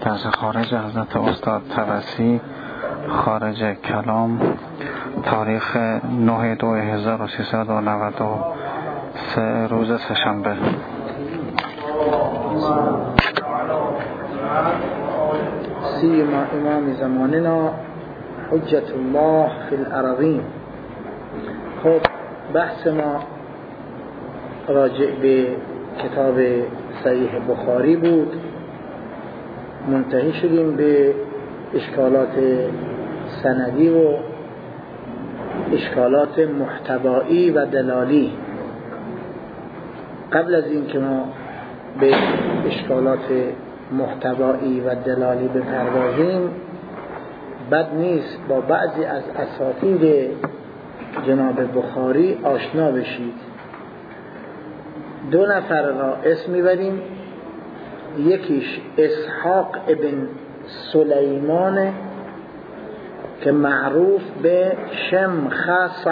طرز خارج حضرت استاد طبسی، خارج کلام، تاریخ 9/2/1393، روز سه‌شنبه. سیما امام زماننا حجت الله فی الارضین. خب بحث ما راجع به کتاب صحیح بخاری بود. منتهی شدیم به اشکالات سندی و اشکالات محتوایی و دلالی. قبل از این که ما به اشکالات محتوایی و دلالی بپردازیم، بد نیست با بعضی از اساطیر جناب بخاری آشنا بشید. 2 نفر را اسم میبریم. یکیش اسحاق ابن سلیمان که معروف به شمخصه.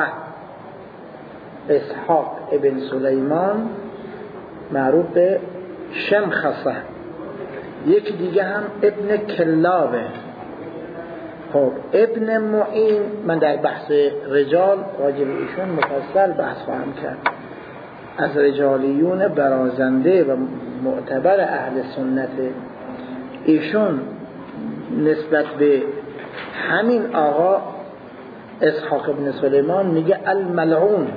اسحاق ابن سلیمان معروف به شمخصه. یکی دیگه هم ابن کلابه. خب ابن معین، من در بحث رجال راجع به ایشون مفصل بحث خواهم کرد. از رجالیون برازنده و معتبر اهل سنت. ایشون نسبت به همین آقا اسحاق ابن سلیمان میگه الملعون.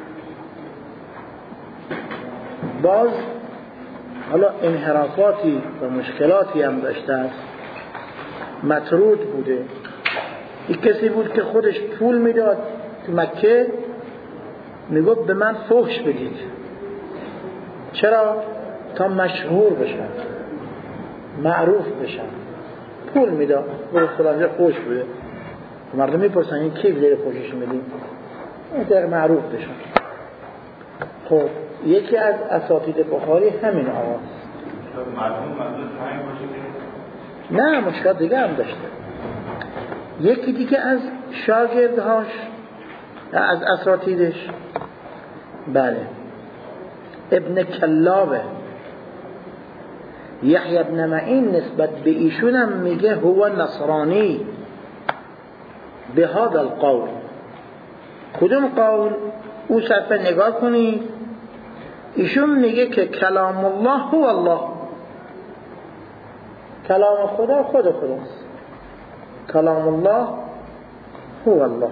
باز حالا انحرافاتی و مشکلاتی هم داشته است، مطرود بوده. یک کسی بود که خودش پول میداد تو مکه، میگفت به من فحش بدید. چرا؟ تا مشهور بشن، معروف بشن. پول میداد، برو فلانجا فحش بده. مردم میپرسن این کی داره فحشش میدی؟ این معروف بشن. خب یکی از اساتید بخاری همین آقاست. نه، مشکل دیگه هم داشته. یکی دیگه از شاگردهاش، از اساتیدش، بله، ابن کلابه. یحیی ابن معین نسبت به ایشونم میگه هو نصرانی به هذا القول. کدوم قول؟ او صفحه نگاه کنید. ایشون میگه که کلام الله هو الله. کلام خدا خود خداست. کلام الله هو الله.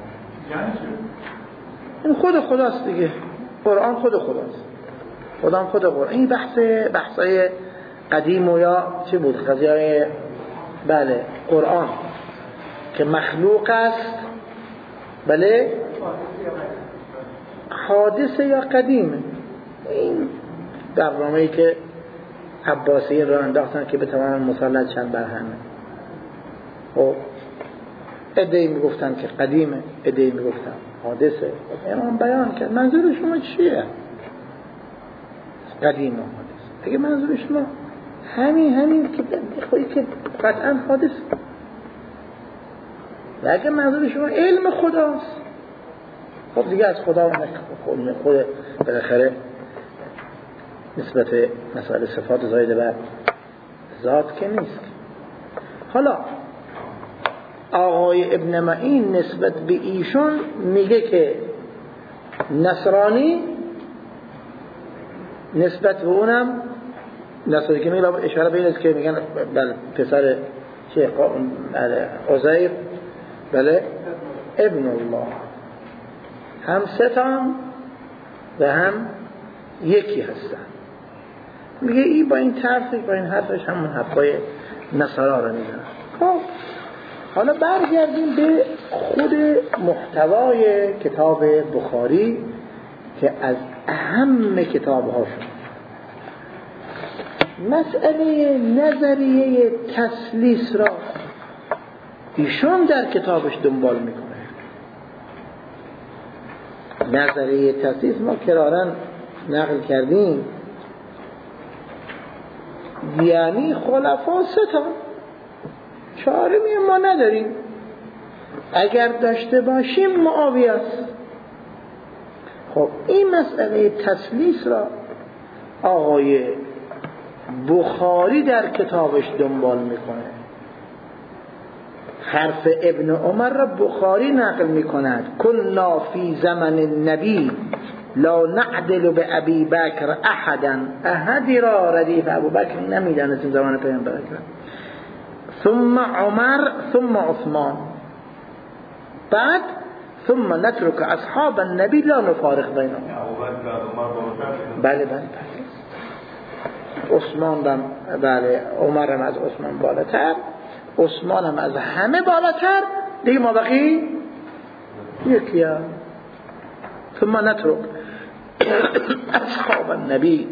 این خود خداست دیگه. قرآن خود خداست. خدا خود قرآن. این بحثای قدیم و یا چی بود؟ قضیه بله قرآن که مخلوق است، بله حادثه یا قدیمه. این برنامه‌ای که عباسیین را انداختن که بتوانن مسلط شن بر همه. خب عده‌ای میگفتن که قدیمه، عده‌ای میگفتن حادثه. امام بیان کرد منظور شما چیه؟ قدیم و حادثه. اگه منظور شما همین که خودی که قطعا حادثه، و اگه منظور شما علم خداست، خب دیگه از خدا خود بالاخره نسبت مسائل صفات زاید بر ذات که نیست. حالا آقای ابن معین نسبت به ایشون میگه که نصرانی، نسبت به اونم نصرانی که میگه اشاره به این است که میگن بله پسر شیخ عزیر، بله ابن الله، هم ستان و هم یکی هستن. میگه این با این طرفش، با این حرفش همون حرفای نصارا رو میزنن. خب حالا برگردیم به خود محتوای کتاب بخاری که از اهم کتاب هاشون. مسئله نظریه تثلیث را ایشون در کتابش دنبال میکنه. نظریه تثلیث ما کرارن نقل کردیم، یعنی خلفا 3 تا، 4 ما نداریم. اگر داشته باشیم معاویه است. خب این مسئله تثلیث را آقای بخاری در کتابش دنبال میکنه. حرف ابن عمر را بخاری نقل میکند: کنا فی زمن النبی لا نعدل به ابی بکر احدا، احدی را ردیف ابو بکر نمیدانستیم زمان پیامبر اکرم، ثم عمر ثم عثمان، بعد ثم نترك اصحاب النبی لا نفارق بینهم. بله عثمان بله، عمر هم از عثمان بالاتر، عثمان هم از همه بالاتر، دیگه ما بقی یکی ها. ثم نترك اصحاب النبی،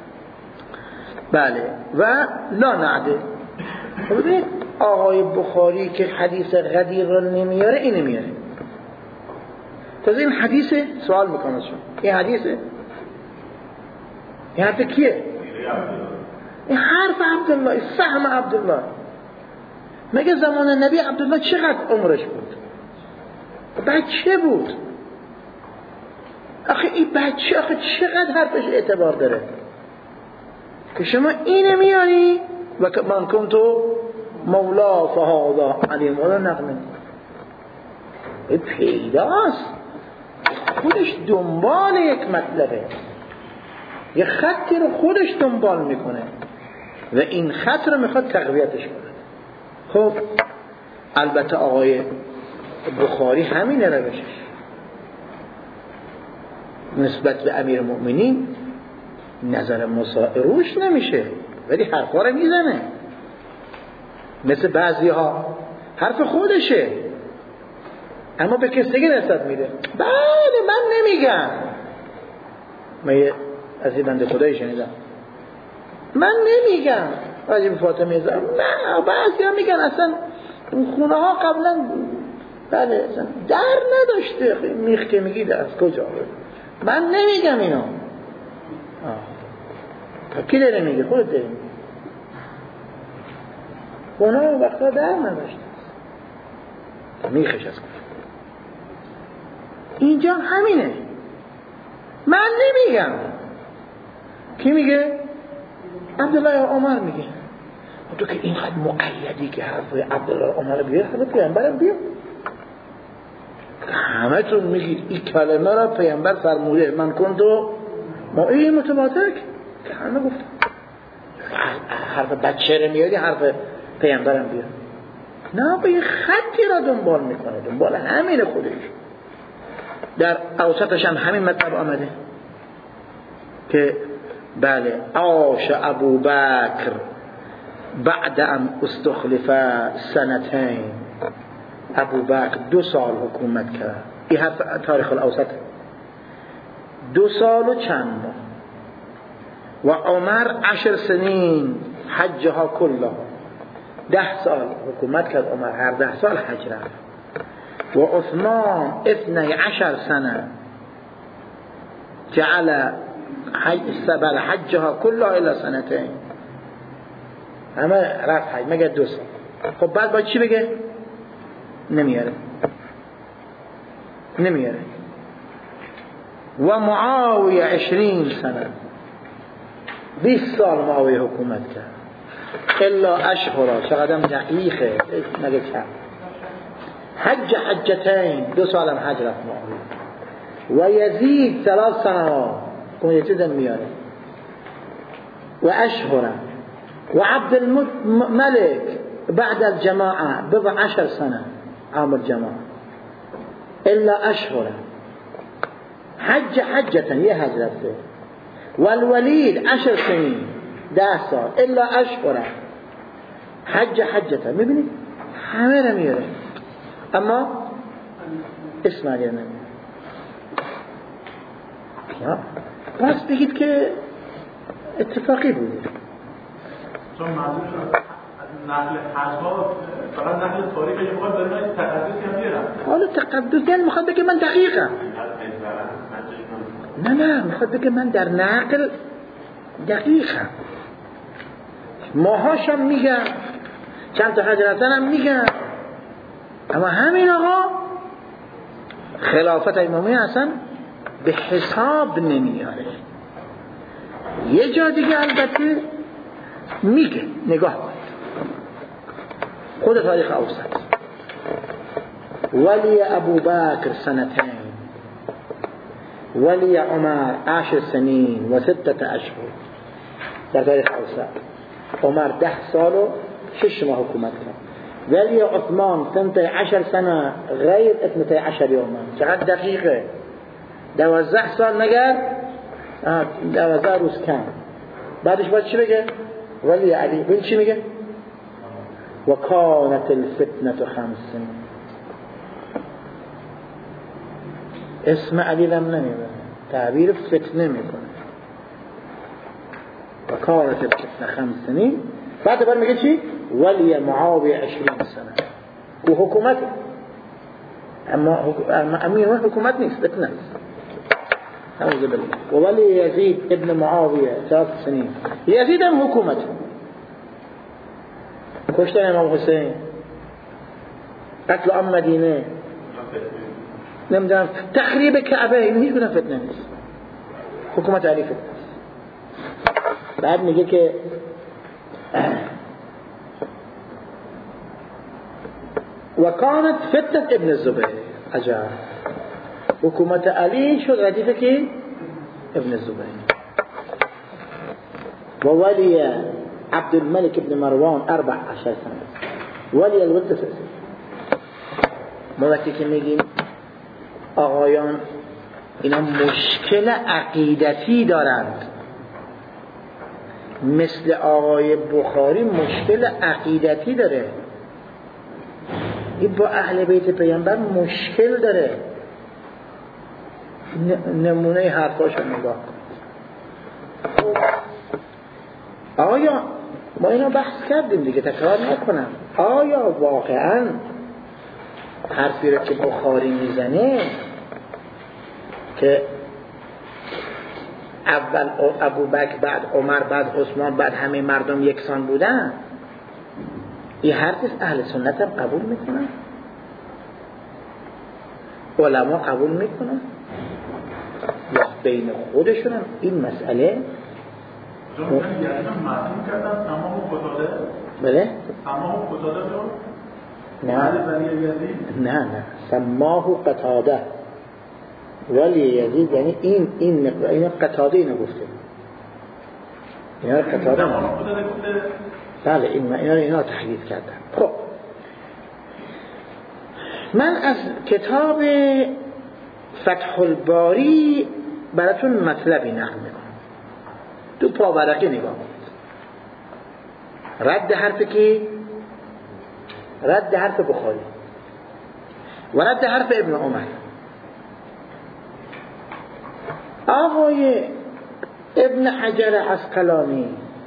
بله، و لا نعدل. ببین آقای بخاری که حدیث غدیر رو نمیاره، این نمیاره. تازه این حدیثه، سوال میکنه شما این حدیثه، این حرف کیه؟ این حرف عبدالله، سهم عبدالله. مگه زمان نبی عبدالله چقدر عمرش بود؟ بچه بود. آخه این بچه آخه چقدر حرفش اعتبار داره که شما اینه میاری و من کنتو مولا فهذا علیم ولا نقل. این پیداست خودش دنبال یک مطلبه، یه خطی رو خودش دنبال میکنه و این خط رو میخواد تقویتش کنه. خب البته آقای بخاری همینه روشش نسبت به امیر المؤمنین، نظر مساعد روش نمیشه ولی حرفا رو میزنه. مثل بعضی ها حرف خودشه اما به کسی دیگه نسبت میده. بله من نمیگم، من از این بنده خدایی شنیدم، من نمیگم راجب فاطمه زهرا، نه بعضی ها میگن اصلا اون خونه ها قبلا بله اصلا در نداشته. میخ که میگید از کجا؟ من نمیگم اینو. کی داره میگه؟ خودت داری میگه. خونه ها وقتا در نداشته، میخش از کجا؟ اینجا همینه. من نمیگم. کی میگه؟ عبدالله عمر میگه. تو که اینقدر مقیدی که حرف عبدالله عمر بیاره، همه پیامبرم بیار. همه تون میگید این کلمه را پیامبر فرموده، من کنتو ما این متواتر که همه گفتن. حرف بچه رو میاری، حرف پیامبرم بیار. نه به این خطی را دنبال میکنه، دنبال همین خودش. در اوسطش هم همین مطلب آمده که بله عاش ابو بکر بعد ان استخلف سنتین، ابو بکر 2 سال حکومت کرد. این حرف تاریخ الاوسط، 2 سال و چند و عمر 10 سنین حجها کلها، 10 سال حکومت کرد عمر، هر 10 سال حج رفت. و عثمان 12 سنه جعل سبل حجها كلها الى سنتين، همه رفت حج مگر 2 سال. خب بعد باید چی بگه؟ نمیاره. و معاویه 20 سنه، 20 سال معاویه حکومت کرد. الا اشهر، چقدرم دقیقه مگه چند. حجتين، 2 سال هم حج رفت معاویه. و یزید 3 سنوات، كون يتدم مياره. وأشهر. وعبد الملك بعد الجماعة 10 سنة عام الجماعة إلا أشهر. حجة يهجرته. والوليد 10 سنين 10 سال إلا أشهر. حجة مبني حمير مياره. أما اسمع يا نبي پس بگید که اتفاقی بود. چون معلوم شد نقل حجها فقط نقل تاریخی میخواد برای من تقدسی هم بیارم. حالا تقدس یعنی میخواد بگه من دقیقم. نه میخواد بگه من در نقل دقیقم. ماهاشم میگم، چند تا حج رفتنم میگم، اما همین آقا خلافت امامی اصلا به حساب نمیاره. یه جا دیگه البته میگه نگاه کن خود تاریخ اوسط ولی ابوبکر سنتين ولی عمر 10 سنین و 6 اشهر. در تاریخ اوسط عمر 10 سال و 6 ماه حکومت کرد. ولی عثمان 12 سنه غیر 12 یوما. چقدر دقیقه؟ 12 سال نگر 12 روز کم. بعدش باید چی بگه؟ ولی علی ببین چی میگه؟ و کانت الفتنه 5 سنین. اسم علی هم نمیبره، تعبیر فتنه میکنه. و کانت الفتنه 5 سنین. بعد بر میگه چی؟ ولی معاویه 20 سنه. او حکومت اما امیر حکومت نیست، فتنه است. اعوذ بالله. و ولی یزید ابن معاویه 3 سنین. یزید هم حکومت. کشتن امام حسین، قتل عام مدینه، نمیدونم تخریب کعبه، این هیچ گونه فتنه نیست. حکومت علی فتنه است. بعد میگه که و کانت فتنه ابن الزبیر. عجب. حکومت علی شد ردیفه که ابن الزبیر. و ولی عبد الملك ابن مروان 14 سنه. ولی البته ما وقتی که میگیم آقایان اینا مشکل عقیدتی دارند، مثل آقای بخاری مشکل عقیدتی داره، این با اهل بیت پیامبر مشکل داره. نمونه حرفاشو نگاه کن. آیا ما اینو بحث کردیم دیگه، تکرار نکنم. آیا واقعا حرفی رو که بخاری میزنه که اول ابوبکر بعد عمر بعد عثمان بعد همه مردم یکسان بودن، این حرفش اهل سنت هم قبول میکنن، علما قبول میکنن، یا بین خودشون هم این مسئله بله؟ نه سماه قتاده. ولی یزید یعنی این قتاده اینو گفته، اینا قتاده بله اینا تحلیل کردن. خب من از کتاب فتح الباری براتون مطلبی نقل میکنم. تو پاورقی نگاه کنید. رد حرف بخاری و رد حرف ابن عمر. آقای ابن حجر عسقلانی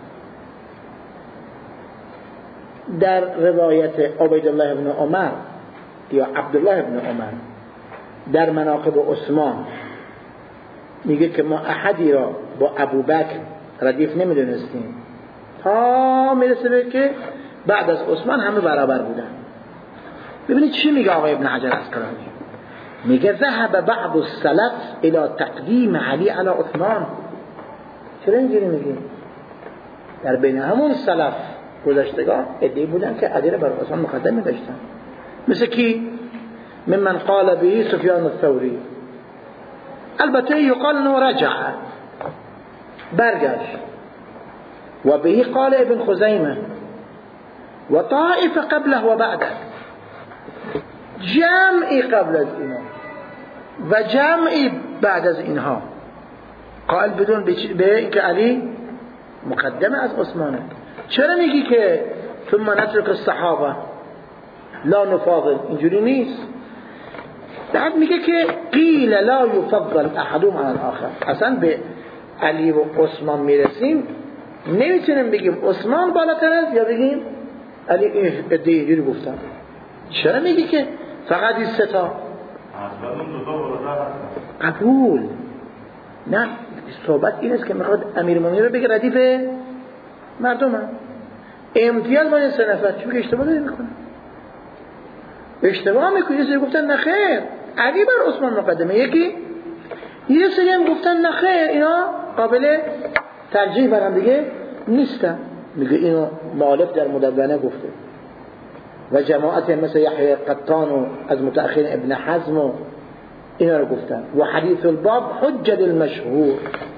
در روایت عبیدالله ابن عمر یا عبدالله ابن عمر در مناقب عثمان میگه که ما احدی را با ابوبکر ردیف نمیدونستیم تا میرسه به که بعد از عثمان همه برابر بودن. ببینید چی میگه آقای ابن حجر عسقلانی. میگه ذهب بعض السلف الى تقدیم علی علی عثمان. چرا اینجوری میگی؟ در بین همون سلف گذشتگان ادعی بودن که علی را بر عثمان مقدم می‌داشتن، مثل کی؟ ممن قال به سفیان الثوری. البته یقال انه رجع، برگشت. و به قال ابن خزیمه و طائفه قبله و بعده، جمعی قبل از اینا و جمعی بعد از اینها قائل بدون به اینکه علی مقدمه از عثمانه. چرا میگی که ثم نترک الصحابه لا نفاضل؟ اینجوری نیست. بعد میگه که قیل لا یفضل احدهم علی الاخر. اصلا به علی و عثمان میرسیم نمیتونیم بگیم عثمان بالاتر است یا بگیم علی. اینجوری گفتم. چرا میگی که فقط این سه تا؟ قبول. نه، صحبت این است که میخواد امیرالمومنین رو بگه ردیف مردم هم. امتیاز با این سه نفر. چون که اشتباه داری میکنه، اشتباه میکنه. یه سری گفتن نخیر علی بر عثمان مقدمه، یه سری هم گفتن نخیر اینا قابل ترجیح برام دیگه نیستن. میگه اینو مؤلف در مدونه گفته و جماعت مثل یحیی قطان و از متأخرین ابن حزم و اینا رو گفتن. و حدیث الباب حجت المشهور،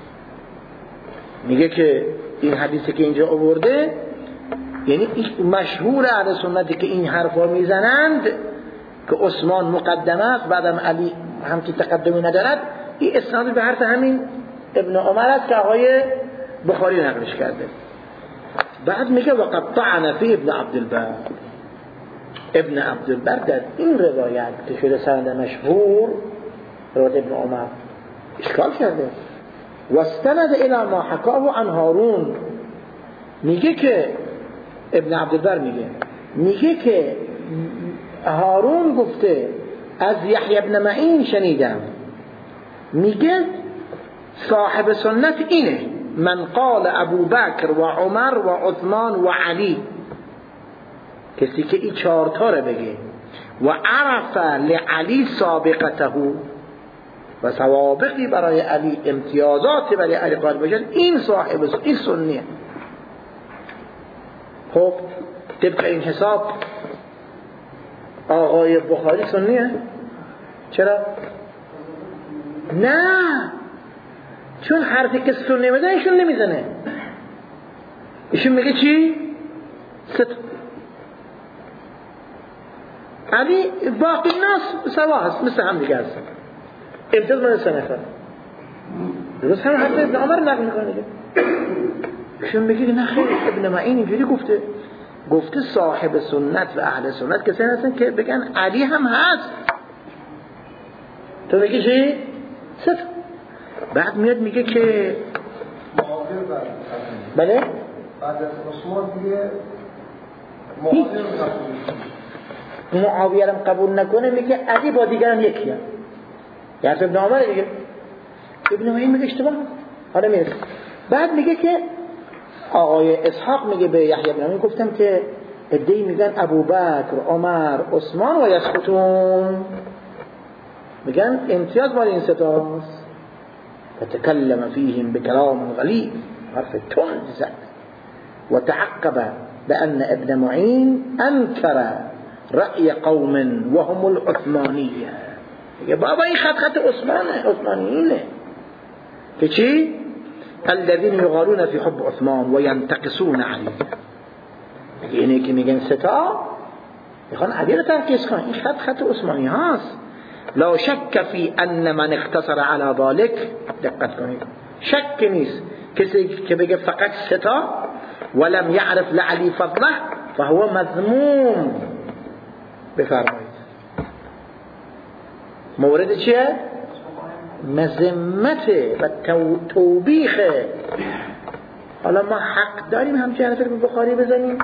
میگه که این حدیثی که اینجا آورده یعنی مشهور اهل سنتی که این حرفا میزنند که عثمان مقدمه است بعدم علی هم که تقدمی ندارد، این اسناد به حرف همین ابن عمر است که آقای بخاری نقلش کرده. بعد میگه وقد طعن فی ابن عبدالبر، ابن عبدالبر در این روایت که شده سند مشهور روایت ابن عمر اشکال کرده. واستند الى ما حکاه عن هارون، میگه که ابن عبدالبر میگه که هارون گفته از یحیی بن معین شنیدم، میگه صاحب سنت اینه من قال ابو بکر و عمر و عثمان و علی، کسی که این چهارتا رو بگه و عرف لعلی سابقته و سوابقی برای علی، امتیازاتی برای علی قائل باشد، این صاحب این سنیه. خب طبق این حساب آقای بخاری سنیه؟ چرا؟ نه، چون حرفی که سنی میزنه ایشون نمیزنه، ایشون میگه چی؟ ست علی باقی الناس سوا هست، مثل هم دیگه هست، امتیاز من سنفر درست هم حرف ابن عمر نقل میکنه دیگه. ایشون میگه نه خیر، ابن معین اینجوری گفته صاحب سنت و اهل سنت کسی هستن که بگن علی هم هست، تو میگی چی؟ ست. بعد میاد میگه که بله بعد از عثمان دیگه معاویه هم قبول نکنه، میگه علی با دیگران یکیه، یعنی ابن عمر دیگه. ابن معین میگه اشتباه، حالا میرسه. بعد میگه که آقای اسحاق میگه به یحیی بن معین گفتم که ادعی میگن ابوبکر، عمر، عثمان و یسقطون، میگن امتیاز مال این ستاست. فتكلم فيهم بكلام غليظ، حرف تند زد. وتعقب بأن ابن معين أنكر رأي قوم وهم العثمانية. بابا این خط عثمانیینه که چی؟ الذين يغالون في حب عثمان وينتقصون عليه. اینه که میگن ستا میخوان علی رو تنقیص کنن، این خط عثمانی هاست. لا شک فی ان من اقتصر على ذلك، دقت کنید، شک نیست کسی که بگه فقط ستا ولم يعرف لعلی فضله فهو مذموم. بفرمایید مورد چیه؟ مذمته و توبیخه. حالا ما حق داریم همچین حرفی رو بخاری بزنیم؟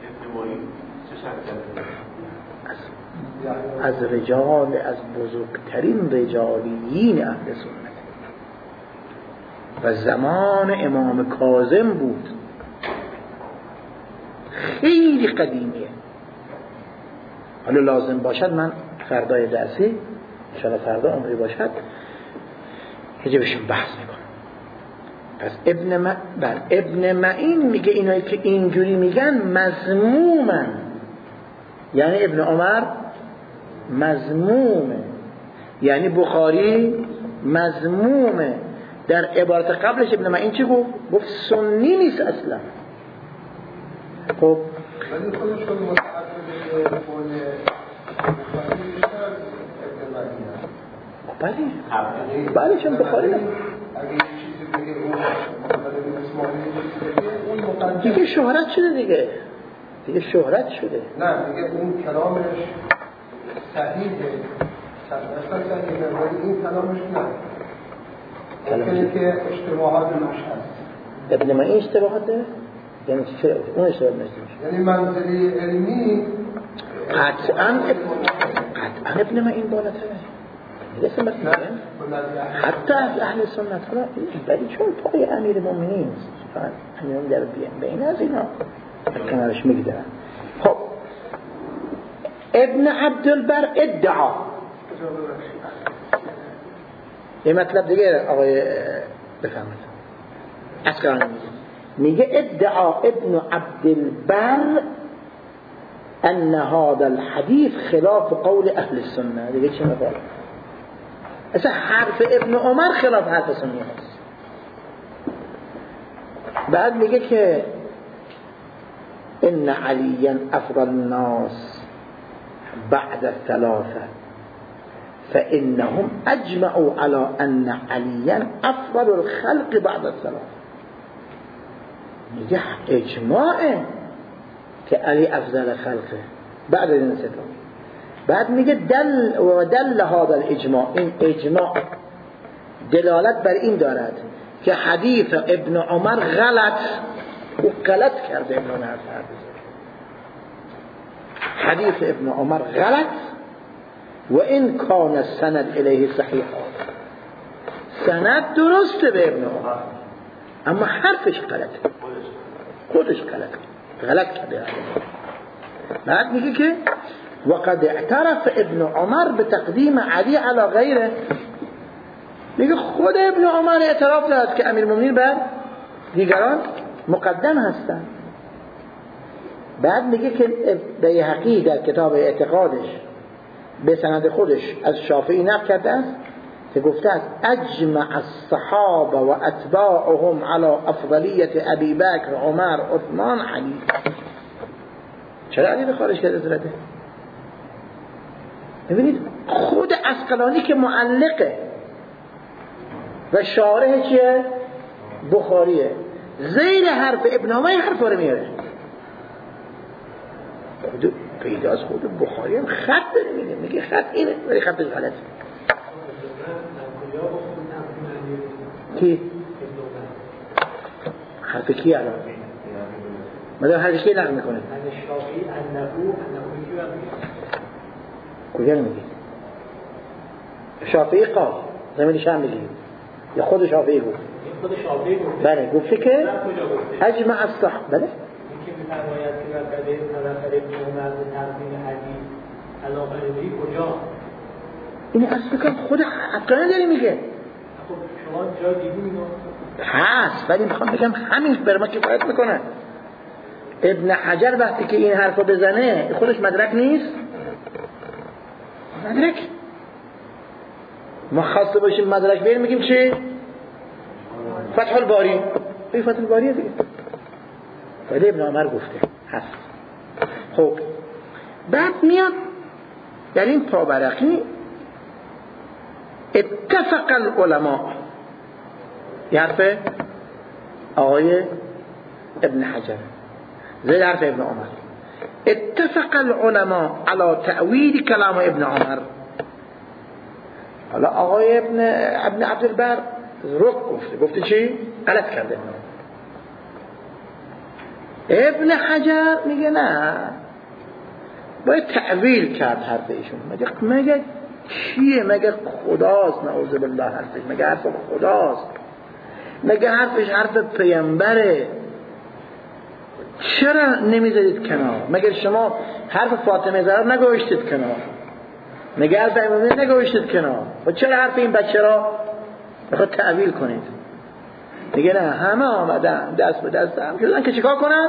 از رجال، از بزرگترین رجالیین اهل سنت و زمان امام کاظم بود، خیلی قدیمیه. حالا لازم باشد من فردای درسی انشاءالله فردا عمری باشد حجبشون بحث میکنم. پس ابن معین میگه اینایی که اینجوری میگن مذمومن، یعنی ابن عمر مذمومه، یعنی بخاری مذمومه. در عبارت قبلش ابن معین چی گفت؟ گفت سنی نیست اصلا. خب ولی خودش خود متعرض به قول بله چون بخاری اگه چیزی بگه اون دیگه شهرت شده، دیگه شهرت شده. نه دیگه اون کلامش صحیحه، اصلا صحیحه، ولی این کلامش نه، ممکنه که اشتباهات روش هست. ابن معین اشتباهات داره؟ یعنی چه؟ اون اشتباهات نشده، یعنی منزله علمی قطعا ابن معین بالاتره. لسه مثلا حتی از اهل سنت حالا ولی چون پای امیر مومنین همین در بین از اینا کنارش میگذارن. خب ابن عبدالبر ادعا یه مطلب دیگه آقای بفهمید اسکرانی میگه میگه ادعا ابن عبدالبر ان هذا الحديث خلاف قول اهل السنه. دیگه چی میگه؟ اصلا حرف ابن عمر خلاف حرف سنی هست. بعد میگه که ان عليا افضل الناس بعد الثلاثه فانهم اجمعوا على ان عليا افضل الخلق بعد الثلاثه. میگه اجماعه که علی افضل خلقه بعد این سه. بعد میگه دل هذا الاجماع، این اجماع دلالت بر این دارد که حدیث ابن عمر غلط کرده. ابن عمر حدیث ابن عمر غلط و این کان السند الیه صحیح، سند درسته به ابن عمر اما حرفش غلطه، خودش غلط کرده. بعد میگه که وقد اعترف ابن عمر بتقدیم علی علی غیره. میگه خود ابن عمر اعتراف داد که امیرالمومنین بر دیگران مقدم هستند. بعد میگه که بیهقی در کتاب اعتقادش به سند خودش از شافعی نقل کرده است که گفته است اجمع الصحابه و اتباعهم على افضلیت ابی بکر عمر عثمان علی. چرا علی رو خارج کرده زرده؟ ببینید خود عسقلانی که معلقه و شارح چیه؟ بخاریه، زیر حرف ابن عمر حرف رو میاره. خود پیداست خود بخاری هم خط داره میگه خط اینه ولی خطش غلطه. کی؟ حرف کی الان؟ مدار حرفش کی نقل میکنه؟ کجا نمیگه؟ شافعی قال زمینش هم میگه یا خود شافعی بود؟ خود شافعی بود. بله گفته که اجمع الصحابه. بله که می‌فرماید که وقتی طرف ابن عمر به تقدیم حدیث علاقه داری کجا؟ این اصلا خود عقلانی داری میگه. خب شما جا دیدین اینو؟ هست ولی میخوام بگم همین بر ما کفایت میکنه. ابن حجر وقتی که این حرفو بزنه خودش مدرک نیست؟ مدرک. ما خواسته باشیم مدرک بیاریم میگیم چی؟ فتح الباری. این فتح الباریه دیگه. ولی ابن عمر گفته هست. خب بعد میاد در این پاورقی اتفق العلماء، یه حرف آقای ابن حجر زیر حرف ابن عمر، اتفق العلماء على تأویل کلام ابن عمر. حالا آقای ابن عبدالبر رک گفته چی؟ غلط کرده. ابن حجر میگه نه باید تعویل کرد حرف ایشون. مگه چیه؟ مگه خداست؟ نعوذ بالله حرفش مگه حرف خداست؟ مگه حرفش حرف پیامبره؟ چرا نمیذارید کنار؟ مگه شما حرف فاطمه زهرا نگوشتید کنار؟ مگه حرف امامی نگوشتید کنار؟ و چرا حرف این بچه را بخواد تعویل کنید؟ میگه نه همه آمدن دست به دست هم شدن که چیکار کنن؟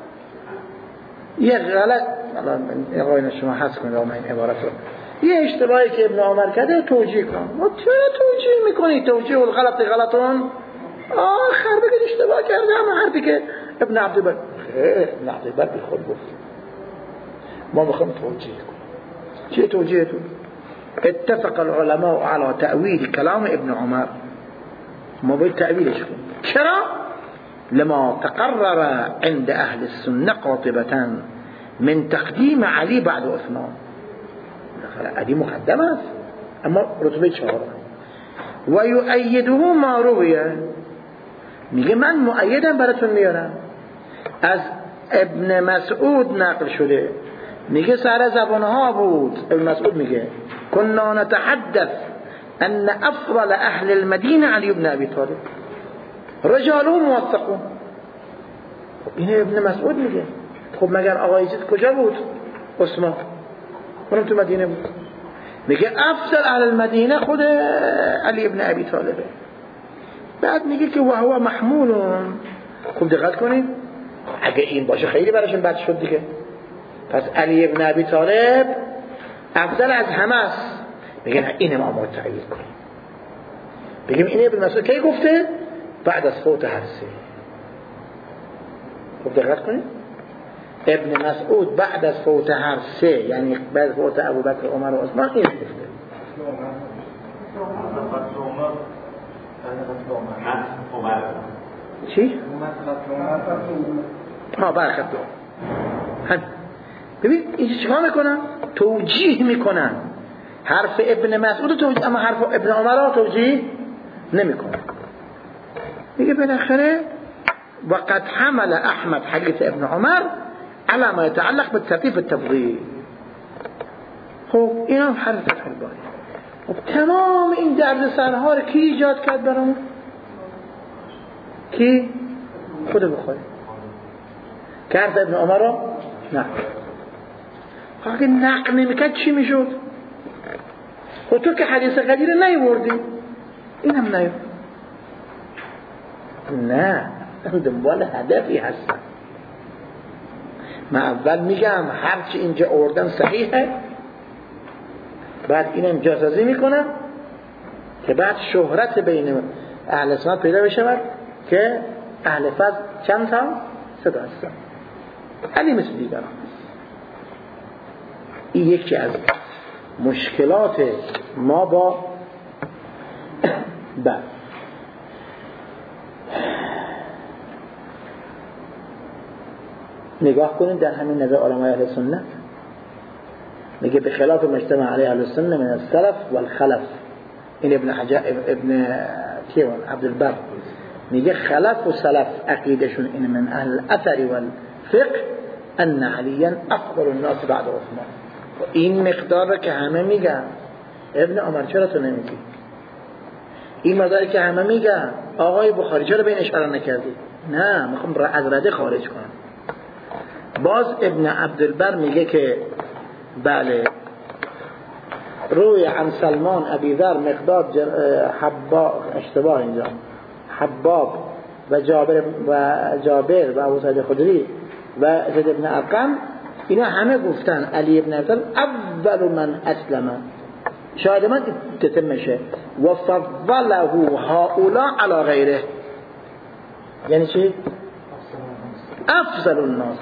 یه غلط الان شما حس کنید آقا این عبارت رو، یه اشتباهی که ابن عمر کرده توجیه کن. و چرا توجیه میکنی؟ توجیه الغلط غلطون آخر بگید اشتباه کرده همه حرفی که ابن عبدالبر بی خود گفت. ما میخوام توجیه کنیم. چیه توجیهتون؟ اتفق العلماء على تأویل کلام ابن عمر. ما باید تأویلش کنیم. چرا؟ لما تقرر عند اهل السنة قاطبة من تقدیم علی بعد عثمان. علی مقدم است اما رتبه 4. و یؤیده ما رویه، میگه من مؤیدم براتون میارم. از ابن مسعود نقل شده میگه سر زبانها بود. ابن مسعود میگه كنا نتحدث ان افضل اهل المدینه علی بن ابی طالب رجاله موثقون. این ابن مسعود میگه. خب مگر آقای چیز کجا بود؟ عثمان. اونم تو مدینه بود. میگه افضل اهل المدینه خود علی ابن ابی طالبه. بعد میگه که وهو محمول خوب دقت کنید، اگه این باشه خیلی براشون بد شد دیگه. پس علی ابن ابی طالب افضل از همه است. میگن این ما تایید کنیم، بگیم این ابن مسعود کی گفته؟ بعد از فوت هر سه. خوب دقت کنید، ابن مسعود بعد از فوت هر سه، یعنی بعد فوت ابوبکر عمر و عثمان این گفته. چی؟ برخط ببین این چیکار میکنن؟ توجیه میکنن حرف ابن مسعود توجیه، اما حرف ابن عمر رو توجیه نمیکنن. میگه بالاخره وقد حمل احمد حدیث ابن عمر على ما يتعلق بالترتيب التفضيل. خب اینا حرف فتح الباری. خب تمام این دردسرها رو کی ایجاد کرد برامون؟ کی؟ خود بخاری. که حرف ابن عمر رو نه، اگه نقل نمیکرد چی میشد؟ خب تو که حدیث قدیر نیوردی، اینم نیورد. نه، دنبال هدفی هستن. من اول میگم هرچی اینجا آوردن صحیحه، بعد اینم جاسازی میکنم که بعد شهرت بین اهل سنت پیدا بشه که اهل فضل چند تا؟ 3 تا هستن. علی مثل دیگران. این یکی از مشکلات ما با بعد نگاه کنید در همین نظر علمای اهل سنت میگه به خلاف مجتمع علیه اهل السنه من السلف والخلف. این ابن عبدالبر میگه خلف و سلف عقیدشون این من اهل الاثر والفقه ان علیا افضل الناس بعد عثمان. این مقدار رو که همه میگن، ابن عمر چرا تو نمیگی؟ این مقداری که همه میگن، آقای بخاری چرا به این اشاره نکردی؟ نه، میخوام از رده خارج کنم. باز ابن عبدالبر میگه که بله روی عن سلمان ابی ذر مقدار حباب، اشتباه اینجا، حباب و جابر و ابو سعید خدری و زید ابن ارقم، اینا همه گفتن علی ابن ابی طالب اول من اسلم، شاید من تتمشه و فضله هؤلاء علی غیره. یعنی چی؟ افضل الناس.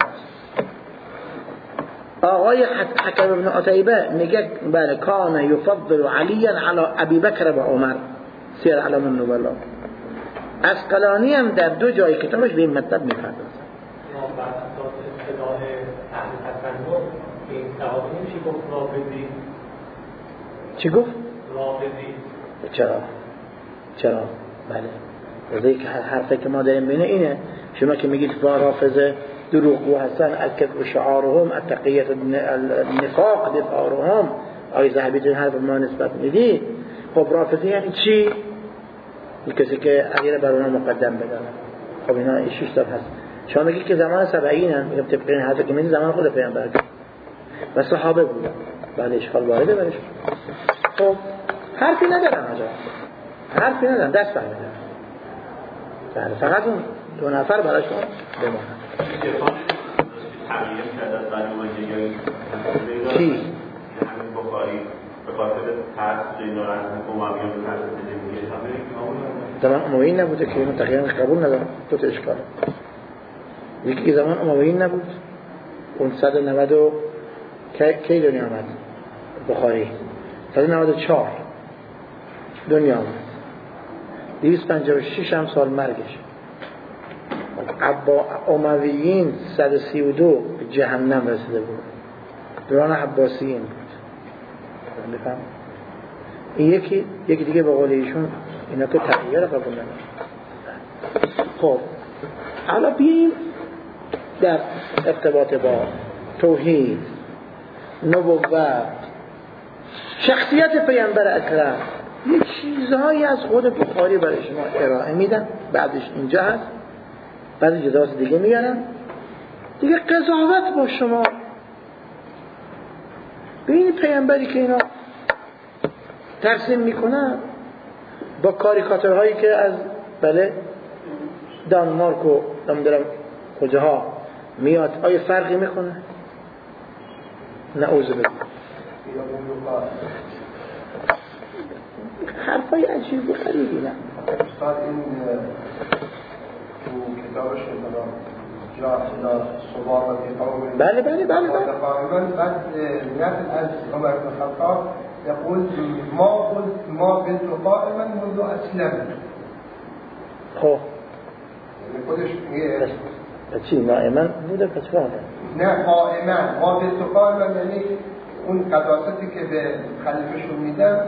آقای حکم ابن عتیبه میگه بله کان یفضل علیا علی ابی بکر و عمر، سیر علم النبلا. اسقلانی هم در 2 جای کتابش به این مطلب میپردازه. چی گفت؟ چرا؟ بله روزی که حرفی که ما داریم بینه اینه. شما که میگید رافضه دروغگو هستن، الکذب شعارهم التقیه النفاق دفارهم، آیه ذهبی حرف ما نسبت میدی. خب رافضه یعنی چی؟ کسی که عقیده بر اونها مقدم بدن. خب اینا 6 تا هست. شما میگید که زمان 70 ان، میگم طبق این حرفی که میگید زمان خود پیامبر و صحابه بودن. بله اشکال وارده برش. خب حرفی ندارم آجا، حرفی ندارم، دست برمیدارم. بله فقط اون 2 نفر براشون بمانند. کی؟ همین بخاری به خاطر ترس اینا از امویان به ترس زندگی زمان امویین نبوده که اینو تقریبا قبول ندارم. 2 تا اشکال. یکی زمان امویین نبود، اون 190 کی دنیا آمد بخاری؟ 194 دنیا آمد. 256 هم سال مرگش. امویین 132 به جهنم رسیده بود، دوران عباسیین بود. بفهم این یکی دیگه به قول ایشون اینا که تغییر قبول ندارن. خب حالا بیاییم در ارتباط با توحید، نبوت، شخصیت پیامبر اکرم یه چیزهایی از خود بخاری برای شما ارائه میدن. بعدش اینجا هست، بعد جزاست دیگه میارن دیگه قضاوت با شما به این پیامبری که اینا ترسیم میکنن با کاریکاتورهایی که از بله دانمارک و نمیدونم کجاها میاد، آیا فرقی میکنه؟ نعوذ بالله. حرفای عجیبی غریبی نه. استاد این تو کتابش جاء صباح القوم بله بعد نقل از عمر بن الخطاب يقول ما كنت قائما منذ اسلمت. خب یعنی خودش میگه چی نائما بوده پس فهمه؟ نه قائما، ما كنت قائما یعنی اون قداستی که به خلیفه‌شون میدن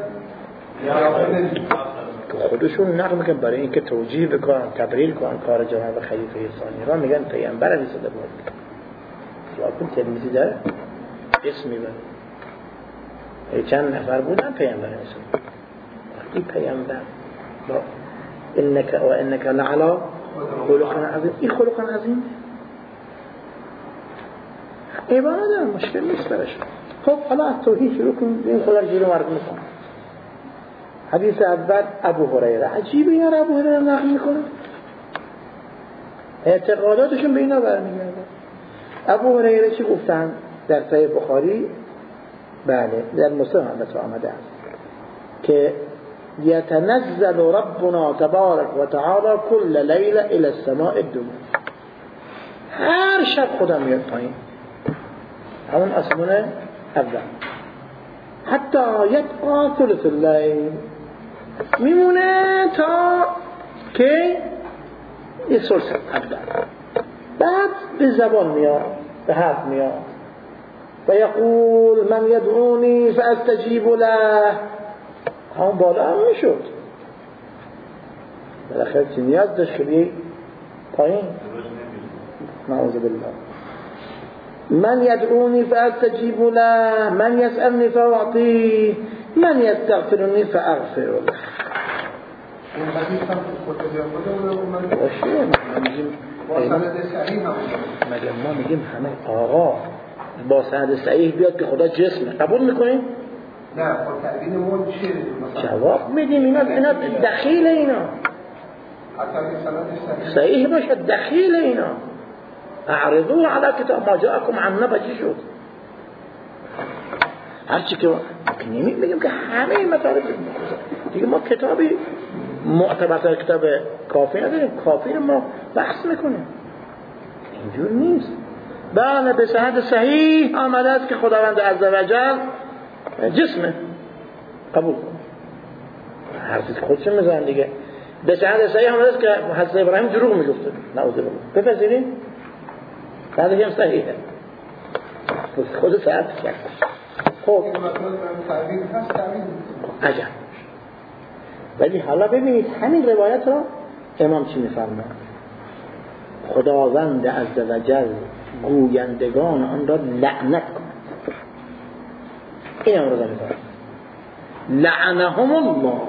خودشون نقل میکنن برای اینکه توجیه بکنن، تبریر کنن کار جناب خلیفه ثانی را. میگن پیامبر علیه السلام جواب تلمیذی داره اسم میبره. چند نفر بودن پیامبر علیه السلام؟ وقتی پیامبر با انک لعلی خلق عظیم، این خلق عظیم عبارت مشکل نیست برش. خب حالا از توحید شروع کنیم، این خلق جلو مرد میکنم. حدیث اول ابو هریره، عجیبه یار ابو هریره نقل میکنه، اعتقاداتشون به اینا برمیگرده. ابو هریره چی گفتن در صحیح بخاری؟ بله در مسلم هم آمده است که یتنزل ربنا تبارک و تعالی كل لیله الى السماء الدنیا، هر شب خدا میاد پایین همون آسمان اول، حتی یبقى ثلث اللیل، میمونه تا که یه ثلث اول، بعد به زبان میاد، به حرف میاد و یقول من یدعونی فاستجیب له. همون بالا هم میشد بالاخره چی نیاز داشت که بیایی پایین؟ نعوذ بالله. من یدعونی فاستجیب له، من یسألنی فاعطیه، من یستغفرنی فاغفر له. این حدیث هم خودمون باشه ما میگیم با سند صحیح هم مگه ما میگیم همه آقا با سند صحیح بیاد که خدا جسمه، قبول میکنیم؟ نه خب تعبیرمون چیه؟ جواب میدیم اینا دخیل اینا حتی این سند صحیح باشه دخیل اینا. اعرضوا على کتاب ما جاءكم عن نبأ چی شد؟ هرچی که نمیگیم که همه این مطالب دیگه ما کتابی معتبر کتاب کافی نداریم، کافی رو ما بحث میکنیم، اینجور نیست. بله به سند صحیح آمده است که خداوند عزوجل جسمه، قبول کن. حرفی که خودشون میزنن دیگه. به سند صحیح آمده است که حضرت ابراهیم دروغ میگفته، نعوذ بالله. بپذیریم سندش هم صحیحه، خود سند کرد. خب تعبیر هست تعبیر عجب. ولی حالا ببینید همین روایت را امام چی میفرماید؟ خداوند عزوجل گویندگان آن را لعنت کند. این امروز میفرماید لعنهم الله.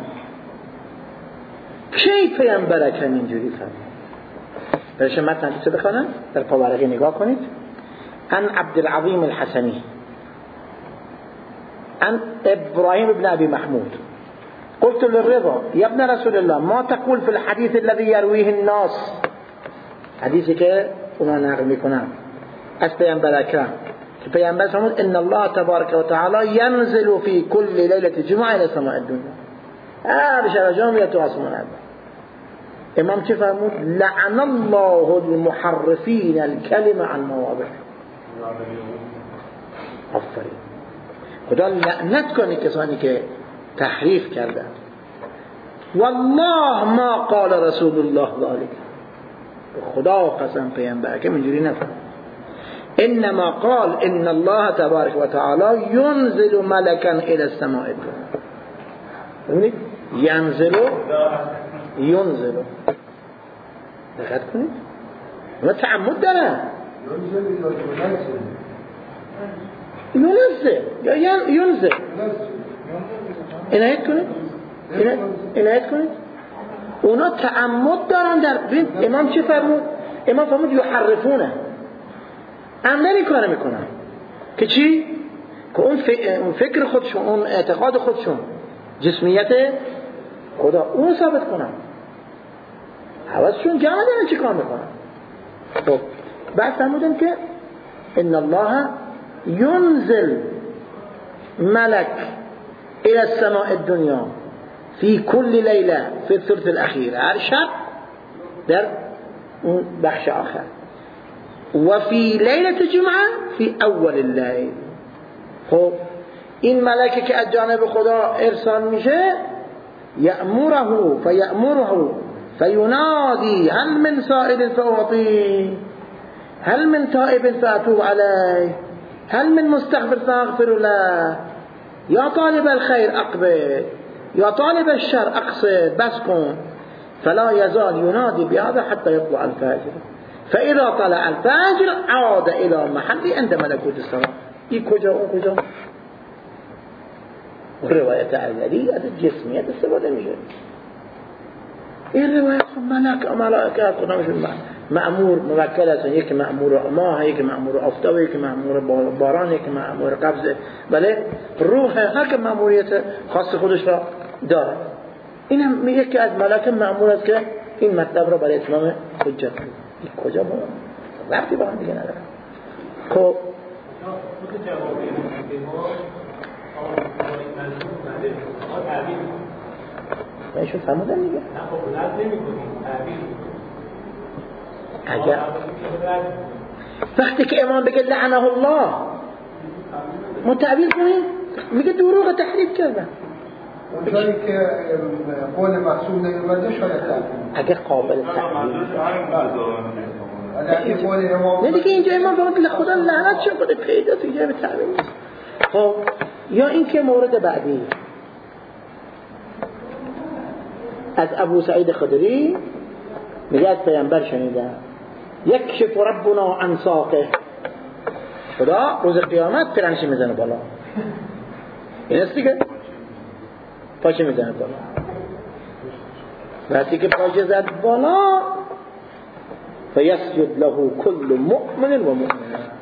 کی پیامبر اکرم اینجوری فرمود؟ برش متن حدیث بخونم، در پاورقی نگاه کنید. عن عبد العظیم الحسنی عن ابراهیم ابن ابي محمود قلت للرضا يا ابن رسول الله ما تقول في الحديث الذي يرويه الناس، حدیثی که اونا نقل میکنن از پیامبر اکرم که پیامبر فرمود ان الله تبارک و تعالی ينزل في كل ليله جمعه الى سماء الدنيا، هر شب جمعه میاد تو آسمان اول. امام چه فرمود؟ لعن الله المحرفين الكلمه عن مواضعه. آفرین، خدا لعنت کنه کسانی که تحریف کردن. والله ما قال رسول الله ذلك، خدا قسم پیامبر که اینجوری نفرمود. انما قال ان الله تبارک و تعالی ينزل ملكا الى السماء الدنيا. ببینید ينزل دقت کنید، ما تعمد داره. ينزل یا ينزل. عنایت کنید اونا تعمد دارن. در امام چی فرمود؟ امام فرمود یحرفونه، عمدن کار میکنن که چی؟ که اون فکر خودشون، اون اعتقاد خودشون جسمیت خدا اون ثابت کنن. حواسشون جمع دارن چی کار میکنن؟ خب بعد فرمودن که ان الله ينزل ملك الى السماء الدنيا في كل ليله في الثلث الاخير، هر شب در اون بخش آخر، و فی لیلة جمعه فی اول اللیل. خب این ملکه که از جانب خدا ارسال میشه، یأمره فیأمره فینادی هل من سائل فاعطیه هل من تائب فاتوب علیه هل من مستغفر فاغفر له یا طالب الخیر اقبل یا طالب الشر اقصد، بس کن. فلا يزال ينادي بهذا حتى يطلع الفجر فإذا طلع الفجر عاد إلى محل عند ملكوت السماء. این کجا اون کجا؟ روایت ازلی از جسمیت استفاده میشه. این روایت ملک ملائکه کدامشون مأمور موکل هستن، یکی مأمور ماه، یکی مأمور آفتاب، یکی مأمور باران، یکی مأمور قبض. بله روح هر که مأموریت خاص خودش را داره. این هم میگه که از ملائکه مأمور است که این مطلب را برای اتمام حجت کنه. این کجا بود؟ وقتی با هم دیگه نداره. خب ایشون فرمودن دیگه. اگر وقتی که امام بگه لعنه الله ما تعبیر کنیم، میگه دروغ تحریف کردن. اونجایی که قول مقصود نمی‌بنده شاید تعبیر، اگه قابل تعبیر نه دیگه اینجا امام فرمود خدا لعنت چه کنه پیدا تو اینجا به تعبیر نیست. خب یا این که مورد بعدی از ابو سعید خدری میگه از پیامبر شنیدم یکشف ربنا عن ساقه، خدا روز قیامت پرنشی میزنه بالا، این است دیگه، پاچه میزنه بالا. وقتی که پاچه زد بالا فیسجد له کل مؤمن و مؤمنه،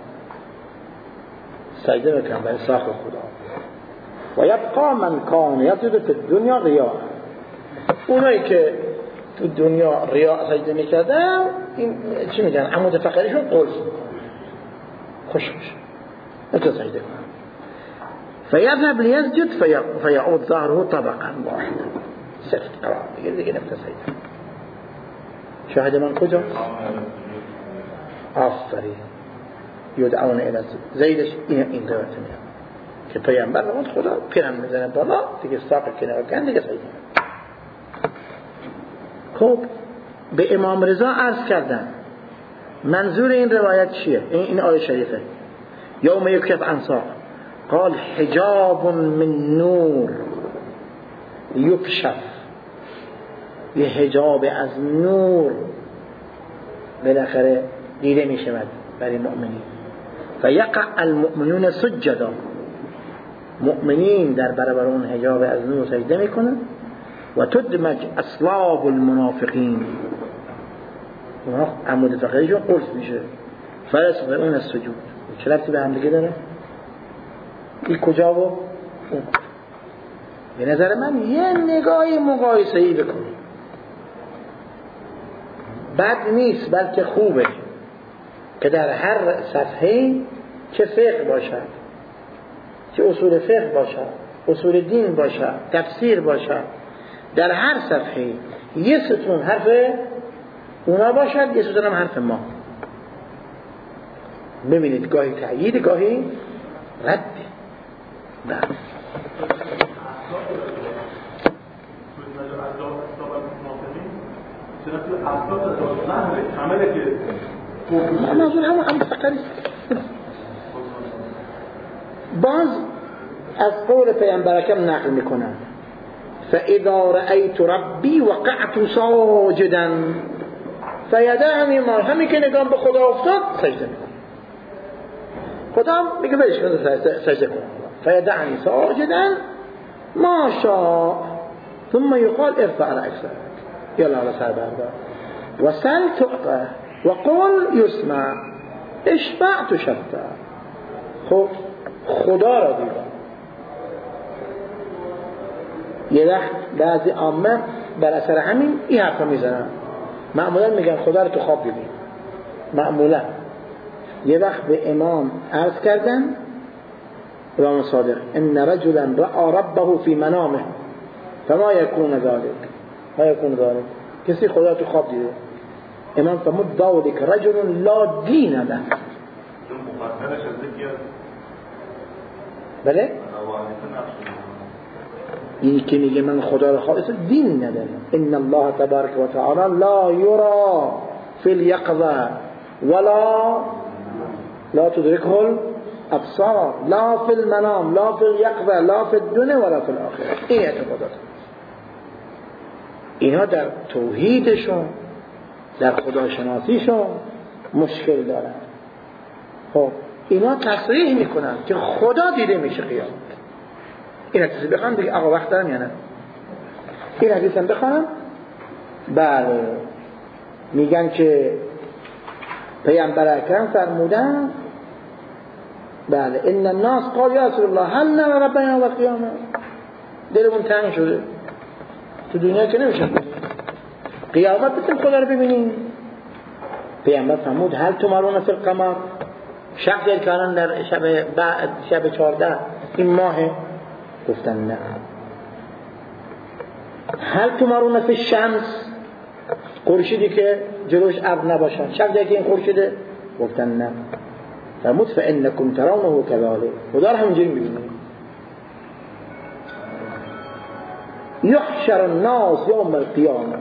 سجده میکنن برای ساق خدا. و یبقى من کان یسجد فی الدنیا ریا، اونایی که تو دنیا ریا سجده میکردن این چی میگن عمود فقریشون قرص خوش نتو سجده کنن. فیذهب لیسجد فیعود ظهره طبقا واحدا، سفت قرار بگیر دیگه نفت سجده. شاهد من کجا؟ آفرین یدعون الى زیدش این روایت میاد که پیامبر فرمود خدا پیرن میزنه بالا دیگه ساق کنار کن دیگه سجده. خب به امام رضا عرض کردن منظور این روایت چیه؟ این آیه شریفه یوم یکشف عن ساق قال حجاب من نور یکشف، یه حجاب از نور بالاخره دیده می شود برای مؤمنین. فیقع المؤمنون سجدا، مؤمنین در برابر اون حجاب از نور سجده میکنن. و تدمج اصلاب المنافقین، عمود فقریشون قرص میشه. فیسبحون السجود. چه ربطی به هم دیگه داره؟ این کجا و اون کجا؟ به نظر من یه نگاهی مقایسه‌ای بکنید، بد نیست بلکه خوبه که در هر صفحه چه فقه باشد، چه اصول فقه باشد، اصول دین باشد، تفسیر باشد، در هر صفحه یه ستون حرف اونا باشد، یه ستون هم حرف ما. ببینید گاهی تأیید گاهی رد. بله منظور هم فقری. باز از قول پیامبر اکرم نقل میکنن فاذا رأيت ربي وقعت ساجدا فیدعنی ما، همین که نگام به خدا افتاد سجده میکنم. خدا میگه بهش سجده کنم. فیدعنی ساجدا ما شاء ثم يقال ارفع رأسك يلا على سر بردار وسل تعطى وقل يسمع اشفع تشفع. خب خدا را دیدم. یه وقت بعضی عامه بر اثر همین این حرفا میزنن، معمولا میگن خدا رو تو خواب دیدیم. معمولا یه وقت به امام عرض کردن، امام صادق ان رجلا رأى ربه في منامه فما يكون ذلك کسی خدا تو خواب دیده. امام فرمود ذلك رجل لا دین له. بله این که میگه من خدا رو خالص دین نداره. ان الله تبارک و تعالی لا یرا فی الیقظه ولا لا تدركه الابصار لا فی المنام لا فی الیقظه لا فی الدنیا ولا فی الاخره. این اعتقادات اینا در توحیدشون در خداشناسیشون مشکل دارن. خب اینا تصریح میکنن که خدا دیده میشه قیامت. این حدیث بخوام بگی آقا وقت دارم یا نه؟ این حدیث هم بخوام. بله میگن که پیامبر اکرم فرمودن بله ان الناس قال یا رسول الله هل نرى ربنا یوم القیامه. دلمون تنگ شده، تو دنیا که نمیشه قیامت بتیم خدا رو ببینیم. پیامبر فرمود هل تمارون فی القمر، شب دل کردن در شب 14 این ماهه؟ گفتن نه. هل تمارون فی الشمس، خورشیدی که جلوش ابر نباشن شب دل که این خورشیده؟ گفتن نه. فرمود فانکم ترونه کذالک، خدا رو همینجوری میبینید. يحشر الناس يوم القيامة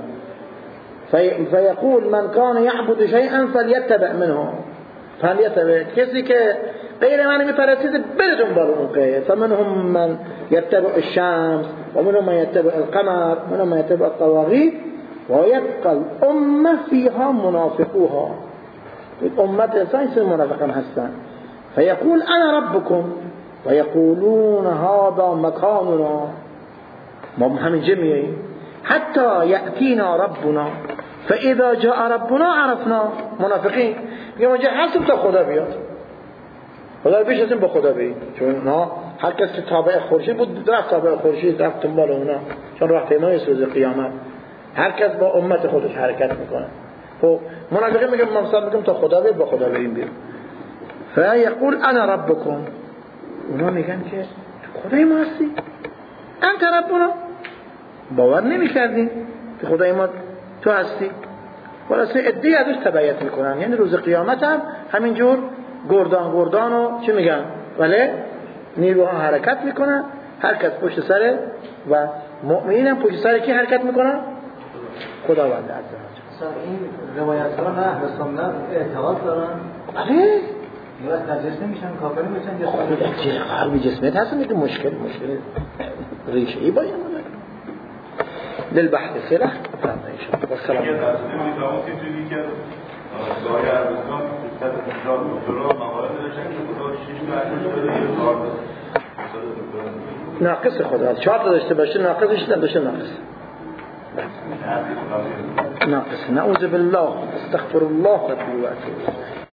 فيقول من كان يعبد شيئا فليتبع منه فليتبع، کسی که غیر من میپرستید بره دنبال اون غیر. فمنهم من يتبع الشمس ومنهم من يتبع القمر ومنهم من يتبع الطواغيت ويبقى الامه فيها منافقوها. الامه اساسا منافقان هستن. فيقول انا ربكم ويقولون هذا مكاننا، ما همین جمعیم حتی یأتینا ربنا فاذا جاء ربنا عرفنا. منافقین میگه اونجا هستیم تا خدا بیاد، خدا رو بشناسیم با خدا بریم. چون ها هر کس که تابع خورشید بود رفت تابع خورشید، رفت دنبال اونا، چون راهپیمای روز قیامت. هر کس با امت خودش حرکت میکنه. خب منافقین میگه ما مثلا میگیم تا خدا بیاد با خدا بریم. فیقول انا ربکم، اونا میگن که خدای ما هستی، انت ربنا، باور نمی کردیم که خدای ما تو هستی. خلاصه ادعی ازش تبعیت میکنن. یعنی روز قیامت هم همینجور گردان و چی میگن ولی نیروها حرکت میکنن، هر کس پشت سره و مؤمنین هم پشت سر کی حرکت میکنن؟ خداوند عزوجل. این روایت ها نه اهل سنت اعتقاد دارن بله یا نجس نمیشن کافر میشن یا قلب جسمیت هستن که مشکل ریشه ای باید للبحث سره و السلام ناقص خدا 4 تا داشته باشه ناقصش نداشته ناقص نعوذ بالله استغفر الله ربي واتوب